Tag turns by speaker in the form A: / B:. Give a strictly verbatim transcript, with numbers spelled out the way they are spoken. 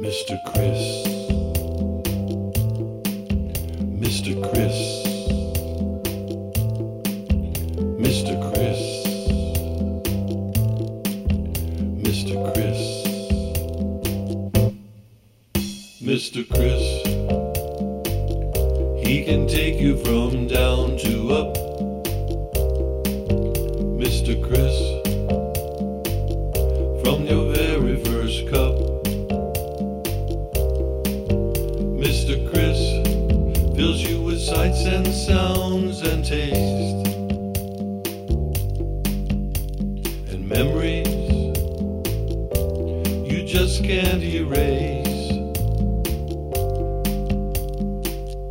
A: Mister Chris, Mister Chris, Mister Chris, Mister Chris, Mister Chris. He can take you from down to up. Mister Chris, from your very first cup. Mister Chris fills you with sights and sounds and taste and memories you just can't erase.